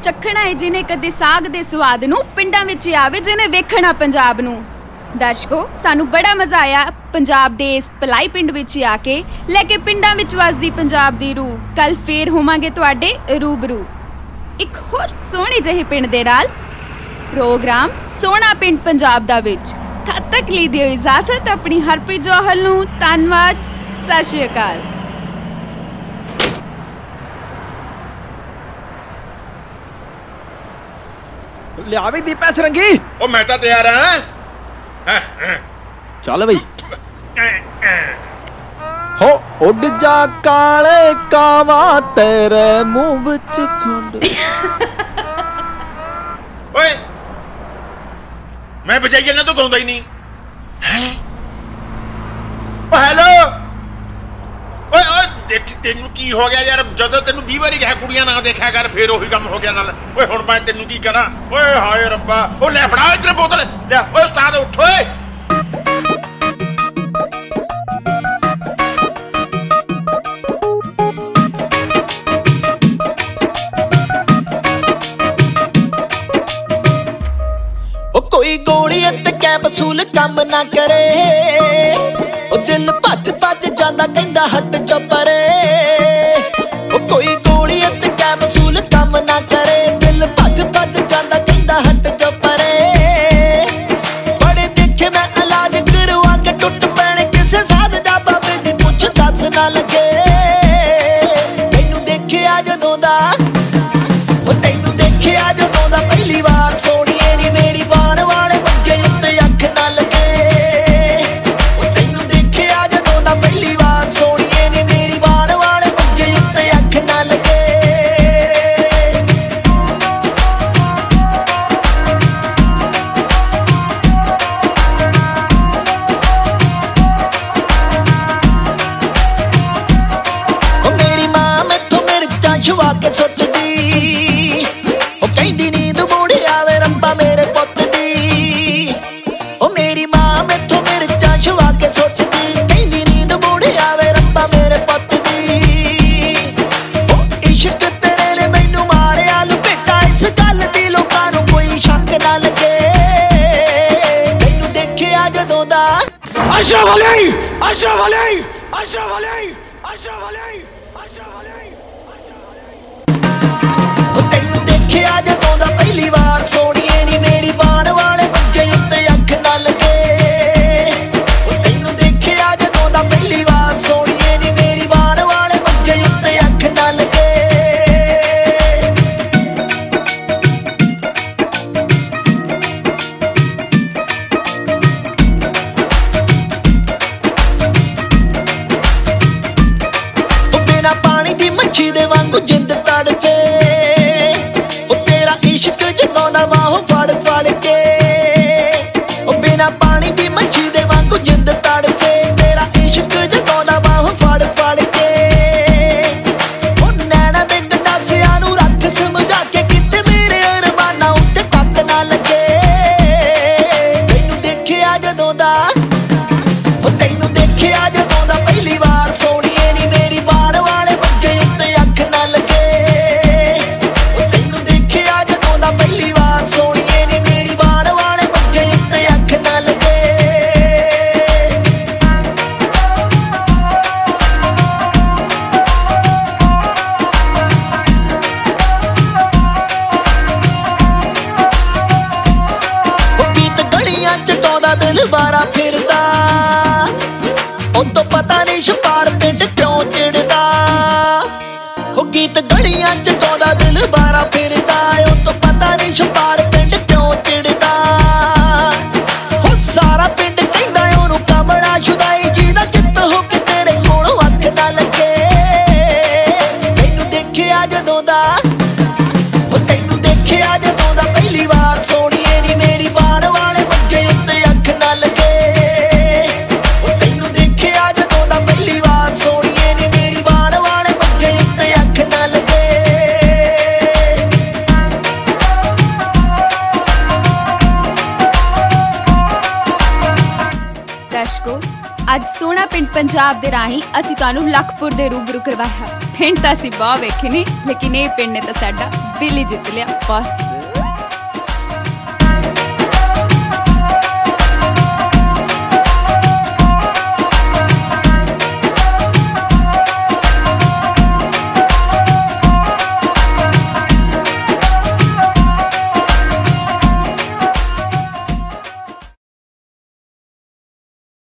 ਚੱਖਣਾ ਹੈ ਜਿਹਨੇ ਕਦੇ ਸਾਗ ਦੇ ਸਵਾਦ ਨੂੰ, ਪਿੰਡਾਂ ਵਿੱਚ ਆਵੇ ਜਿਹਨੇ ਵੇਖਣਾ ਪੰਜਾਬ ਨੂੰ। ਦਰਸ਼ਕੋ, ਸਾਨੂੰ ਬੜਾ ਮਜ਼ਾ ਆਇਆ ਪੰਜਾਬ ਦੇ ਇਸ ਭਲਾਈ ਪਿੰਡ ਵਿੱਚ ਆ ਕੇ, ਲੈ ਕੇ ਪਿੰਡਾਂ ਵਿੱਚ ਵੱਸਦੀ ਪੰਜਾਬ ਦੀ ਰੂਹ। ਕੱਲ ਫੇਰ ਹੋਵਾਂਗੇ ਤੁਹਾਡੇ ਰੂਬਰੂ ਇੱਕ ਹੋਰ ਸੋਹਣੇ ਜਿਹੇ ਪਿੰਡ ਦੇ ਨਾਲ। ਪ੍ਰੋਗਰਾਮ ਸੋਹਣਾ ਪਿੰਡ ਪੰਜਾਬ ਦਾ ਵਿੱਚ। ਤਦ ਤੱਕ ਲਈ ਦਿਓ ਇਜਾਜ਼ਤ ਆਪਣੀ ਹਰਪ੍ਰੀਤ ਜੌਹਲ ਨੂੰ। ਧੰਨਵਾਦ, ਸਤਿ ਸ਼੍ਰੀ ਅਕਾਲ। ਲਿਆ ਵੀ ਦੀਪਾ ਸਰੰਗੀ। ਉਹ ਮੈਂ ਤਾਂ ਤਿਆਰ ਹਾਂ। ਚੱਲ ਬਈ। ਹੋ ਉੱਡ ਜਾ ਕਾਲੇ ਕਾਵਾ ਤੇਰੇ ਮੂੰਹ ਵਿੱਚ ਖੰਡ। ਓਏ ਮੈਂ ਬਜਾਈ ਇਹਨਾਂ ਤੋਂ ਗਾਉਂਦਾ ਹੀ ਨਹੀਂ ਹੈ। Oh hello. ਓਏ ਓਏ ਦੇਖ ਤੈਨੂੰ ਕੀ ਹੋ ਗਿਆ ਯਾਰ? ਜਦੋਂ ਤੈਨੂੰ 20 ਵਾਰੀ ਕਿਹਾ ਕੁੜੀਆਂ ਨਾ ਦੇਖਿਆ ਕਰ, ਫੇਰ ਉਹੀ ਕੰਮ ਹੋ ਗਿਆ ਨਾਲ। ਓਏ ਹੁਣ ਮੈਂ ਤੈਨੂੰ ਕੀ ਕਰਾਂ? ਓਏ ਹਾਏ ਰੱਬਾ। ਉਹ ਲੈ ਫੜਾ ਇੱਧਰ ਬੋਤਲ ਲੈ। ਓਏ ਉਸਤਾਦ ਉੱਠ ਓਏ। ਕੋਈ ਗੋਲੀ ਅਤੇ ਕੈਪਸੂਲ ਕੰਮ ਨਾ ਕਰੇ, ਉਹ ਦਿਲ ਭੱਜ ਭੱਜ ਜਾਂਦਾ ਕਹਿੰਦਾ ਹਟ ਜਾ ਪਰੇ। ਉਹ ਕੋਈ ਗੋਲੀ ਅਤੇ ਕੈਪਸੂਲ ਕੰਮ ਨਾ ਕਰੇ, ਦਿਲ ਭੱਜ ਭੱਜ ਜਾਂਦਾ ਕਹਿੰਦਾ ਹਟ ਜਾ ਪਰੇ। ਬੜੇ ਦੇਖੇ ਮੈਂ ਇਲਾਜ ਕਰਵਾ ਕੇ ਟੁੱਟ ਪੈਣੇ, ਕਿਸੇ ਸਾਧ ਦਾ ਬਾਬੇ ਦੀ ਪੁੱਛ ਦੱਸ ਨਾ ਲੱਗੇ। ਤੈਨੂੰ ਦੇਖਿਆ ਜਦੋਂ ਦਾ, ਉਹ ਤੈਨੂੰ ਦੇਖਿਆ ਜਦੋਂ ਦਾ ਪਹਿਲੀ ਵਾਰ ਸੋਹਣੀਏ ਨੀ ਮੇਰੀ ਬਾਣ ਵਾਲੇ ਮੰਜੇ ਉੱਤੇ ਅੱਖ ਨਾ ਲੱਗੇ। ਉਹ ਤੈਨੂੰ ਦੇਖਿਆ ਜਦੋਂ ਦਾ ਪਹਿਲੀ ਵਾਰ ਸੋਹਣੀਏ ਨੀ ਮੇਰੀ ਬਾਣ ਵਾਲੇ ਮੰਜੇ ਉੱਤੇ ਅੱਖ ਨਾ ਲੱਗੇ। ਉਹ ਮੇਰੀ ਮਾਂ ਮੈਥੋਂ ਮਿਰਚਾਂ ਛੁਆ ਕੇ ਸੁੱਟਦੀ, ਉਹ ਕਹਿੰਦੀ ਨੀਂਦ ਮੂੜੀ ਆਵੇ ਰੱਬਾ ਮੇਰੇ ਪੁੱਤ ਦੀ। ਉਹ ਮੇਰੀ ਮਾਂ ਮੈਥੋਂ ਮਿਰਚਾਂ ਛੁਆ ਕੇ ਸੁੱਟਦੀ, ਕਹਿੰਦੀ ਨੀਂਦ ਮੂੜੀ ਆਵੇ ਰੱਬਾ ਮੇਰੇ ਪੁੱਤ ਦੀ। ਉਹ ਇਸ਼ਕ ਤੇਰੇ ਨੇ ਮੈਨੂੰ ਮਾਰਿਆ ਲਪੇਟਾ, ਇਸ ਗੱਲ ਦੀ ਲੋਕਾਂ ਨੂੰ ਕੋਈ ਸ਼ੱਕ ਨਾ ਲੱਗੇ। ਤੈਨੂੰ ਦੇਖਿਆ ਜਦੋਂ ਦਾ ਅਸ਼ਰਫ ਅਲੀ, ਅਸ਼ਰਫ ਅਲੀ, ਅਸ਼ਰਫ ਅਲੀ, ਅਸ਼ਰਫ ਅਲੀ, ਅਸ਼ਰਫ ਅਲੀ। ਉਹ ਤੈਨੂੰ ਦੇਖਿਆ ਜਦੋਂ ਦਾ ਪਹਿਲੀ ਵਾਰ ਸੋਹਣੀਏ ਨੀ ਮੇਰੀ ਬਾਣ ਵਾਲੇ ਮੰਜੇ ਉੱਤੇ ਅੱਖ ਨਾ ਲੱਗੇ। ਉਹ ਤੈਨੂੰ ਦੇਖਿਆ ਜਦੋਂ ਦਾ ਪਹਿਲੀ ਵਾਰ ਸੋਹਣੀਏ ਨੀ ਮੇਰੀ ਬਾਣ ਵਾਲੇ ਮੰਜੇ ਉੱਤੇ ਅੱਖ ਨਾ ਲੱਗੇ। ਉਹ ਬਿਨਾਂ ਪਾਣੀ ਦੀ ਮੱਛੀ ਦੇ ਵਾਂਗੂ ਜਿੰਦ ਤੜਫੇ, ਉਹ ਤੇਰਾ ਇਸ਼ਕ ਜਗਾਉਂਦਾ ਬਾਹੋਂ ਫੜ ਫੜ ਕੇ। ਉਹ ਬਿਨਾਂ ਪਾਣੀ ਦੀ ਮੱਛੀ ਦੇ ਵਾਂਗੂ ਜਿੰਦ ਤੜਫੇ, ਤੇਰਾ ਇਸ਼ਕ ਜਗਾਉਂਦਾ ਬਾਹੋਂ ਫੜ ਫੜ ਕੇ। ਉਹ ਨੈਣਾ ਦੇ ਗੰਡਾਸਿਆਂ ਨੂੰ ਰੱਖ ਸਮਝਾ ਕੇ, ਕਿਤੇ ਮੇਰੇ ਅਰਮਾਨਾਂ ਉੱਤੇ ਪੱਕ ਨਾ ਲੱਗੇ। ਤੈਨੂੰ ਦੇਖਿਆ ਜਦੋਂ ਦਾ, ਉਹ ਤੈਨੂੰ ਦੇਖਿਆ ਜਦੋਂ ਦਾ ਪਹਿਲੀ ਵਾਰ ਸੋਹਣੀਏ ਨੀ ਮੇਰੀ ਬਾਣ ਵਾਲੇ ਮੰਜੇ ਉੱਤੇ ਅੱਖ ਨਾ ਲੱਗੇ। ਉਹ ਤੈਨੂੰ ਦੇਖਿਆ ਜਦੋਂ ਦਾ ਪਹਿਲੀ ਵਾਰ ਸੋਹਣੀਏ ਨੀ ਮੇਰੀ ਬਾਣ ਵਾਲੇ ਮੰਜੇ ਉੱਤੇ ਅੱਖ ਨਾ ਲੱਗੇ। ਉਹ ਗੀਤ ਗਲੀਆਂ ਚ ਗਾਉਂਦਾ ਦਿਲ ਬਾਰਾ ਫਿਰਦਾ, ਉਹ ਤੋਂ ਪਤਾ ਨਹੀਂ ਛਪਾਰ ਪਿੰਡ ਕਿਉਂ ਚਿੜਦਾ। ਉਹ ਗੀਤ ਗਲੀਆਂ ਚ ਗਾਉਂਦਾ ਦਿਲ ਬਾਰਾ ਫਿਰਦਾ, ਉਹ ਤੋਂ ਪਤਾ ਨਹੀਂ ਛਪਾਰ ਪਿੰਡ ਕਿਉਂ ਚਿੜਦਾ। ਉਹ ਸਾਰਾ ਪਿੰਡ ਕਹਿੰਦਾ ਉਹਨੂੰ ਕਮਲਾ ਛੁਦਾਈ, ਜਿਹਦਾ ਚਿੱਤ ਹੋ ਕੇ ਤੇਰੇ ਕੋਲੋਂ ਅੱਖ ਨਾ ਲੱਗੇ। ਤੈਨੂੰ ਦੇਖਿਆ ਜਦੋਂ ਦਾ, ਉਹ ਤੈਨੂੰ ਦੇਖਿਆ ਜਦੋਂ ਦਾ ਪਹਿਲੀ ਵਾਰ ਸੋਹਣੀਏ ਨੀ ਮੇਰੀ ਬਾਣ ਵਾਲੇ ਮੰਜੇ ਉੱਤੇ ਅੱਖ ਨਾ ਲੱਗੇ। ਉਹ ਤੈਨੂੰ ਦੇਖਿਆ ਜਦੋਂ ਦਾ ਪਹਿਲੀ ਵਾਰ ਸੋਹਣੀਏ ਨੀ ਮੇਰੀ ਬਾਣ ਵਾਲੇ ਮੰਜੇ ਉੱਤੇ ਅੱਖ ਨਾ ਲੱਗੇ। ਦਰਸ਼ਕੋ, ਅੱਜ ਸੋਹਣਾ अपना पिंड पंजाब दे राही असीं तुहानूं लखपुर दे रूबरू करवाया। पिंड तां असीं बहुत वेखे ने, लेकिन ये पिंड ने तां साडा दिल ही जित लिया बस।